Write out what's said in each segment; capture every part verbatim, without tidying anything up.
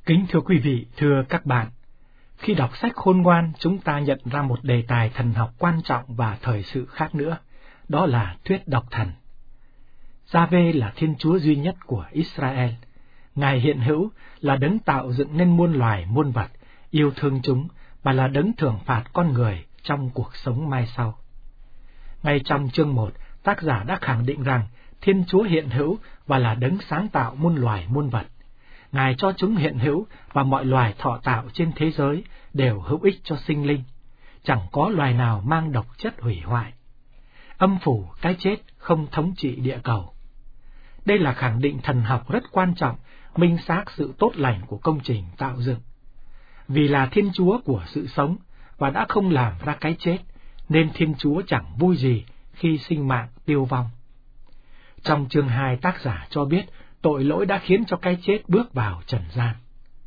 Kính thưa quý vị, thưa các bạn, khi đọc sách Khôn Ngoan, chúng ta nhận ra một đề tài thần học quan trọng và thời sự khác nữa, đó là thuyết độc thần. Gia-vê là Thiên Chúa duy nhất của Israel. Ngài hiện hữu là đấng tạo dựng nên muôn loài muôn vật, yêu thương chúng và là đấng thưởng phạt con người trong cuộc sống mai sau. Ngay trong chương một, tác giả đã khẳng định rằng Thiên Chúa hiện hữu và là đấng sáng tạo muôn loài muôn vật. Ngài cho chúng hiện hữu và mọi loài thọ tạo trên thế giới đều hữu ích cho sinh linh. Chẳng có loài nào mang độc chất hủy hoại. Âm phủ, cái chết không thống trị địa cầu. Đây là khẳng định thần học rất quan trọng, minh xác sự tốt lành của công trình tạo dựng. Vì là Thiên Chúa của sự sống và đã không làm ra cái chết, nên Thiên Chúa chẳng vui gì khi sinh mạng tiêu vong. Trong chương hai, tác giả cho biết tội lỗi đã khiến cho cái chết bước vào trần gian.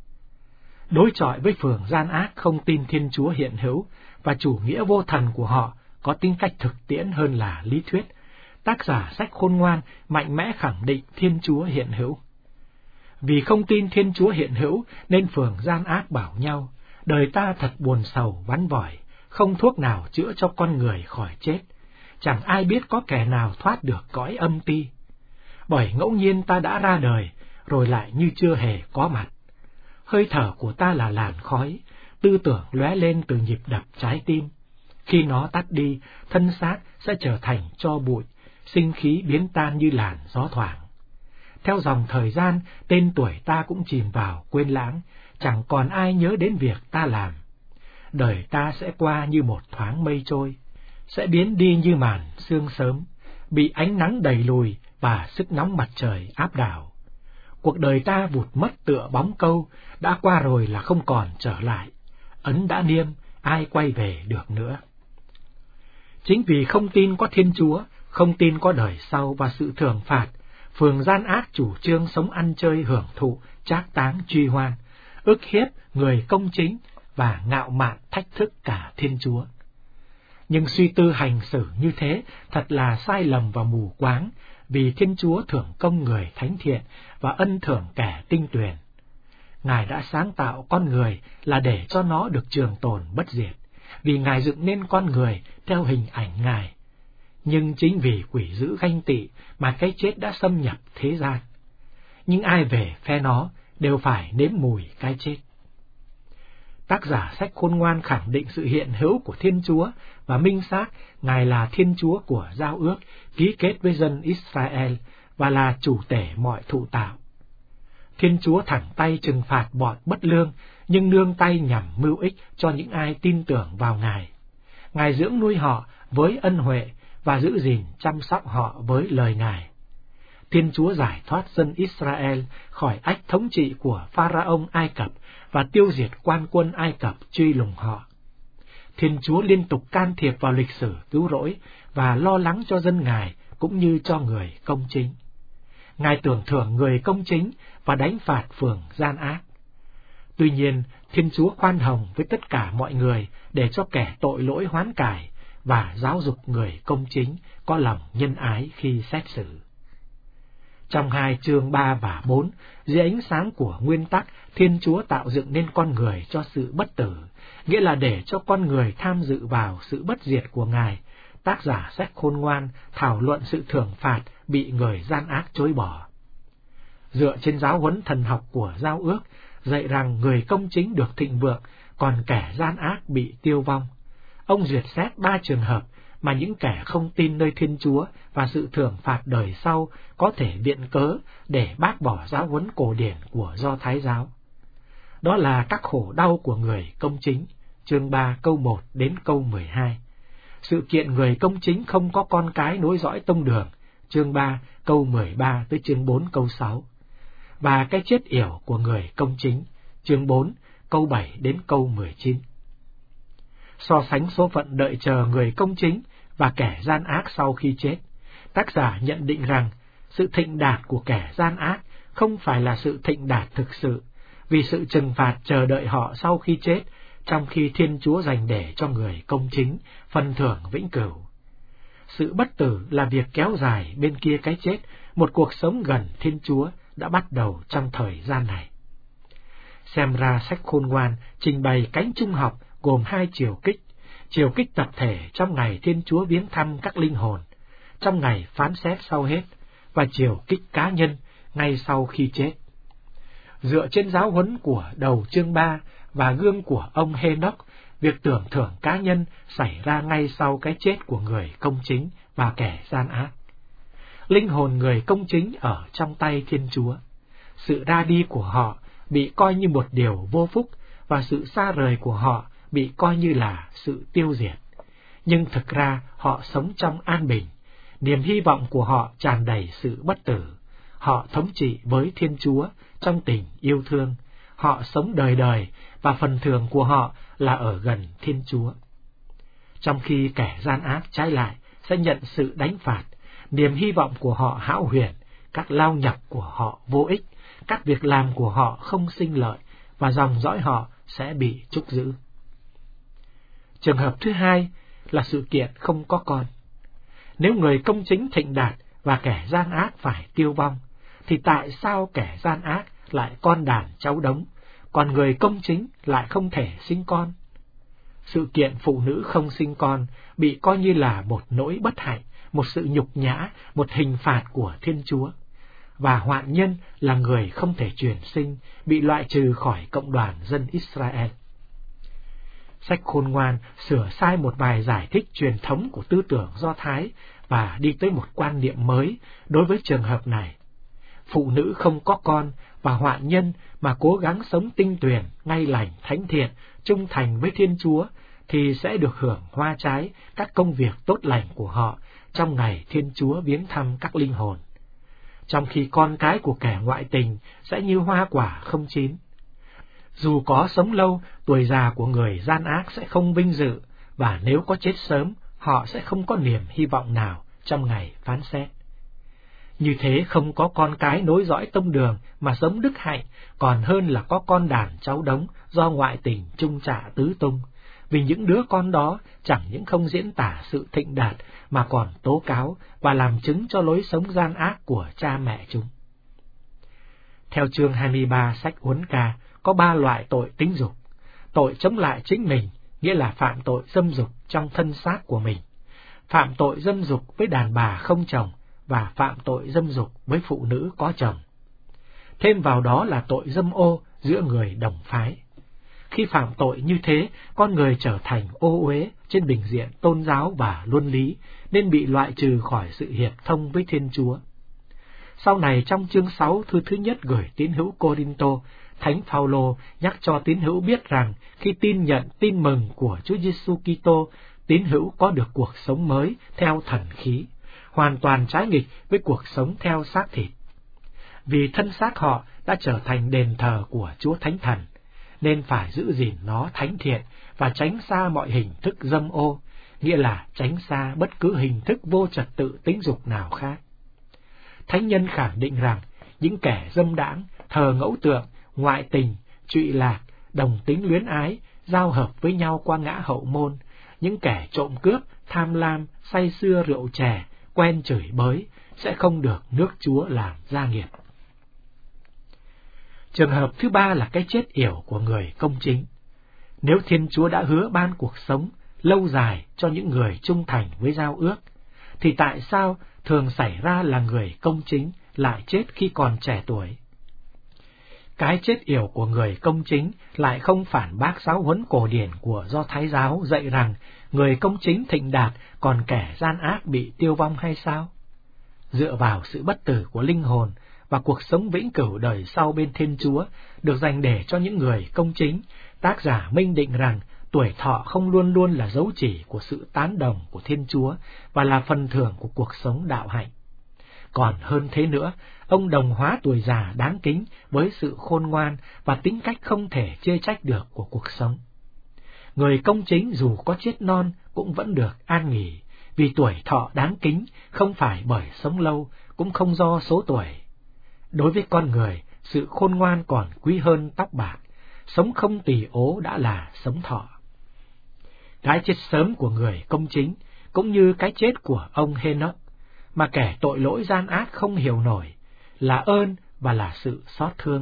Đối chọi với phường gian ác không tin Thiên Chúa hiện hữu và chủ nghĩa vô thần của họ có tính cách thực tiễn hơn là lý thuyết, tác giả sách Khôn Ngoan mạnh mẽ khẳng định Thiên Chúa hiện hữu. Vì không tin Thiên Chúa hiện hữu nên phường gian ác bảo nhau, đời ta thật buồn sầu vắn vỏi, không thuốc nào chữa cho con người khỏi chết, chẳng ai biết có kẻ nào thoát được cõi âm ti. Bởi ngẫu nhiên ta đã ra đời, rồi lại như chưa hề có mặt. Hơi thở của ta là làn khói, tư tưởng lóe lên từ nhịp đập trái tim. Khi nó tắt đi, thân xác sẽ trở thành tro bụi, sinh khí biến tan như làn gió thoảng. Theo dòng thời gian, tên tuổi ta cũng chìm vào quên lãng, chẳng còn ai nhớ đến việc ta làm. Đời ta sẽ qua như một thoáng mây trôi, sẽ biến đi như màn sương sớm, bị ánh nắng đẩy lùi và sức nóng mặt trời áp đảo. Cuộc đời ta vụt mất tựa bóng câu, đã qua rồi là không còn trở lại. Ấn đã niêm, ai quay về được nữa. Chính vì không tin có Thiên Chúa, không tin có đời sau và sự thưởng phạt, phường gian ác chủ trương sống ăn chơi hưởng thụ, trác táng truy hoan, ức hiếp người công chính và ngạo mạn thách thức cả Thiên Chúa. Nhưng suy tư hành xử như thế thật là sai lầm và mù quáng, vì Thiên Chúa thưởng công người thánh thiện và ân thưởng kẻ tinh tuyền. Ngài đã sáng tạo con người là để cho nó được trường tồn bất diệt, vì Ngài dựng nên con người theo hình ảnh Ngài. Nhưng chính vì quỷ dữ ganh tị mà cái chết đã xâm nhập thế gian. Nhưng ai về phe nó đều phải nếm mùi cái chết. Tác giả sách Khôn Ngoan khẳng định sự hiện hữu của Thiên Chúa và minh xác Ngài là Thiên Chúa của giao ước ký kết với dân Israel và là chủ tể mọi thụ tạo. Thiên Chúa thẳng tay trừng phạt bọn bất lương, nhưng nương tay nhằm mưu ích cho những ai tin tưởng vào Ngài. Ngài dưỡng nuôi họ với ân huệ và giữ gìn chăm sóc họ với lời Ngài. Thiên Chúa giải thoát dân Israel khỏi ách thống trị của Pharaoh Ai Cập và tiêu diệt quan quân Ai Cập truy lùng họ. Thiên Chúa liên tục can thiệp vào lịch sử cứu rỗi và lo lắng cho dân Ngài cũng như cho người công chính. Ngài tưởng thưởng người công chính và đánh phạt phường gian ác. Tuy nhiên, Thiên Chúa khoan hồng với tất cả mọi người để cho kẻ tội lỗi hoán cải và giáo dục người công chính có lòng nhân ái khi xét xử. Trong hai chương ba và bốn, dưới ánh sáng của nguyên tắc Thiên Chúa tạo dựng nên con người cho sự bất tử, nghĩa là để cho con người tham dự vào sự bất diệt của Ngài, tác giả sách Khôn Ngoan thảo luận sự thưởng phạt bị người gian ác chối bỏ. Dựa trên giáo huấn thần học của giao ước, dạy rằng người công chính được thịnh vượng, còn kẻ gian ác bị tiêu vong. Ông duyệt xét ba trường hợp mà những kẻ không tin nơi Thiên Chúa và sự thưởng phạt đời sau có thể viện cớ để bác bỏ giáo huấn cổ điển của Do Thái giáo. Đó là các khổ đau của người công chính, chương ba câu một đến câu mười hai. Sự kiện người công chính không có con cái nối dõi tông đường, chương ba câu mười ba tới chương bốn câu sáu. Và cái chết yểu của người công chính, chương bốn câu bảy đến câu mười chín. So sánh số phận đợi chờ người công chính và kẻ gian ác sau khi chết, tác giả nhận định rằng sự thịnh đạt của kẻ gian ác không phải là sự thịnh đạt thực sự, vì sự trừng phạt chờ đợi họ sau khi chết, trong khi Thiên Chúa dành để cho người công chính phần thưởng vĩnh cửu. Sự bất tử là việc kéo dài bên kia cái chết, một cuộc sống gần Thiên Chúa đã bắt đầu trong thời gian này. Xem ra sách khôn ngoan trình bày cánh trung học gồm hai chiều kích, chiều kích tập thể trong ngày Thiên Chúa viếng thăm các linh hồn, trong ngày phán xét sau hết, và chiều kích cá nhân ngay sau khi chết. Dựa trên giáo huấn của đầu chương ba và gương của ông Hê-nóc, việc tưởng thưởng cá nhân xảy ra ngay sau cái chết của người công chính và kẻ gian ác. Linh hồn người công chính ở trong tay Thiên Chúa. Sự ra đi của họ bị coi như một điều vô phúc, và sự xa rời của họ bị coi như là sự tiêu diệt. Nhưng thực ra họ sống trong an bình, niềm hy vọng của họ tràn đầy sự bất tử. Họ thống trị với Thiên Chúa trong tình yêu thương. Họ sống đời đời, và phần thưởng của họ là ở gần Thiên Chúa. Trong khi kẻ gian ác trái lại sẽ nhận sự đánh phạt, niềm hy vọng của họ hão huyền, các lao nhập của họ vô ích, các việc làm của họ không sinh lợi, và dòng dõi họ sẽ bị trút giữ. Trường hợp thứ hai là sự kiện không có con. Nếu người công chính thịnh đạt và kẻ gian ác phải tiêu vong, thì tại sao kẻ gian ác lại con đàn cháu đống, còn người công chính lại không thể sinh con? Sự kiện phụ nữ không sinh con bị coi như là một nỗi bất hạnh, một sự nhục nhã, một hình phạt của Thiên Chúa. Và hoạn nhân là người không thể truyền sinh, bị loại trừ khỏi cộng đoàn dân Israel. Sách khôn ngoan sửa sai một vài giải thích truyền thống của tư tưởng Do Thái và đi tới một quan niệm mới đối với trường hợp này. Phụ nữ không có con và hoạn nhân mà cố gắng sống tinh tuyền, ngay lành, thánh thiện, trung thành với Thiên Chúa thì sẽ được hưởng hoa trái các công việc tốt lành của họ trong ngày Thiên Chúa viếng thăm các linh hồn. Trong khi con cái của kẻ ngoại tình sẽ như hoa quả không chín. Dù có sống lâu, tuổi già của người gian ác sẽ không vinh dự, và nếu có chết sớm, họ sẽ không có niềm hy vọng nào trong ngày phán xét. Như thế không có con cái nối dõi tông đường mà sống đức hạnh, còn hơn là có con đàn cháu đống do ngoại tình trung trả tứ tung, vì những đứa con đó chẳng những không diễn tả sự thịnh đạt mà còn tố cáo và làm chứng cho lối sống gian ác của cha mẹ chúng. Theo chương hai mươi ba sách Uốn Ca, có ba loại tội tính dục. Tội chống lại chính mình, nghĩa là phạm tội dâm dục trong thân xác của mình, phạm tội dâm dục với đàn bà không chồng, và phạm tội dâm dục với phụ nữ có chồng. Thêm vào đó là tội dâm ô giữa người đồng phái. Khi phạm tội như thế, con người trở thành ô uế trên bình diện tôn giáo và luân lý, nên bị loại trừ khỏi sự hiệp thông với Thiên Chúa. Sau này trong chương sáu thư thứ nhất gửi tín hữu Cô-rinh-tô, Thánh Phao-lô nhắc cho tín hữu biết rằng khi tin nhận tin mừng của Chúa Giêsu Kitô, tín hữu có được cuộc sống mới theo thần khí, hoàn toàn trái nghịch với cuộc sống theo xác thịt. Vì thân xác họ đã trở thành đền thờ của Chúa Thánh Thần, nên phải giữ gìn nó thánh thiện và tránh xa mọi hình thức dâm ô, nghĩa là tránh xa bất cứ hình thức vô trật tự tính dục nào khác. Thánh nhân khẳng định rằng những kẻ dâm đãng, thờ ngẫu tượng, ngoại tình, trụy lạc, đồng tính luyến ái, giao hợp với nhau qua ngã hậu môn, những kẻ trộm cướp, tham lam, say sưa rượu chè, quen chửi bới, sẽ không được nước Chúa làm gia nghiệp. Trường hợp thứ ba là cái chết yểu của người công chính. Nếu Thiên Chúa đã hứa ban cuộc sống lâu dài cho những người trung thành với giao ước, thì tại sao thường xảy ra là người công chính lại chết khi còn trẻ tuổi? Cái chết yểu của người công chính lại không phản bác giáo huấn cổ điển của Do Thái giáo dạy rằng người công chính thịnh đạt, còn kẻ gian ác bị tiêu vong hay sao? Dựa vào sự bất tử của linh hồn và cuộc sống vĩnh cửu đời sau bên Thiên Chúa được dành để cho những người công chính, tác giả minh định rằng tuổi thọ không luôn luôn là dấu chỉ của sự tán đồng của Thiên Chúa và là phần thưởng của cuộc sống đạo hạnh. Còn hơn thế nữa, ông đồng hóa tuổi già đáng kính với sự khôn ngoan và tính cách không thể chê trách được của cuộc sống. Người công chính dù có chết non cũng vẫn được an nghỉ, vì tuổi thọ đáng kính không phải bởi sống lâu, cũng không do số tuổi. Đối với con người, sự khôn ngoan còn quý hơn tóc bạc, sống không tỳ ố đã là sống thọ. Cái chết sớm của người công chính cũng như cái chết của ông Hê-nóc, mà kẻ tội lỗi gian ác không hiểu nổi, là ơn và là sự xót thương,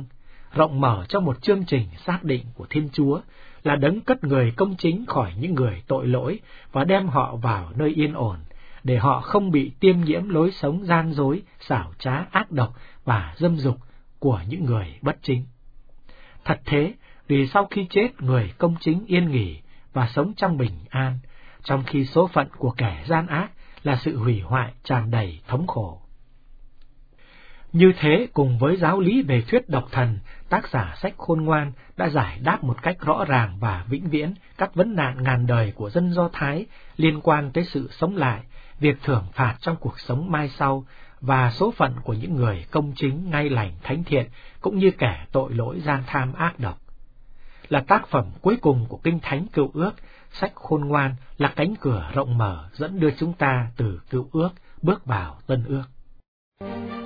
rộng mở cho một chương trình xác định của Thiên Chúa là đấng cất người công chính khỏi những người tội lỗi và đem họ vào nơi yên ổn, để họ không bị tiêm nhiễm lối sống gian dối, xảo trá, ác độc và dâm dục của những người bất chính. Thật thế, vì sau khi chết người công chính yên nghỉ và sống trong bình an, trong khi số phận của kẻ gian ác là sự hủy hoại tràn đầy thống khổ. Như thế, cùng với giáo lý về thuyết độc thần, tác giả sách Khôn Ngoan đã giải đáp một cách rõ ràng và vĩnh viễn các vấn nạn ngàn đời của dân Do Thái liên quan tới sự sống lại, việc thưởng phạt trong cuộc sống mai sau và số phận của những người công chính, ngay lành, thánh thiện, cũng như kẻ tội lỗi gian tham ác độc. Là tác phẩm cuối cùng của Kinh Thánh Cựu Ước, sách Khôn Ngoan là cánh cửa rộng mở dẫn đưa chúng ta từ Cựu Ước bước vào Tân Ước.